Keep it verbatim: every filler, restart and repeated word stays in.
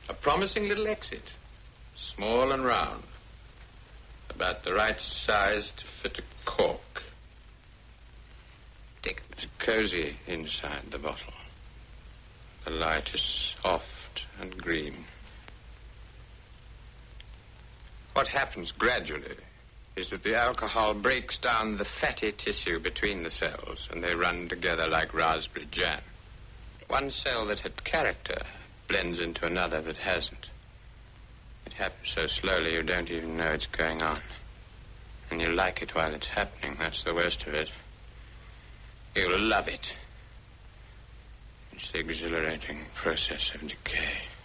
A promising little exit. Small and round. About the right size to fit a cork. Dick, it's cozy inside the bottle. The light is soft and green. What happens gradually is that the alcohol breaks down the fatty tissue between the cells, and they run together like raspberry jam. One cell that had character blends into another that hasn't. It happens so slowly you don't even know it's going on. And you like it while it's happening. That's the worst of it. You'll love it. It's the exhilarating process of decay.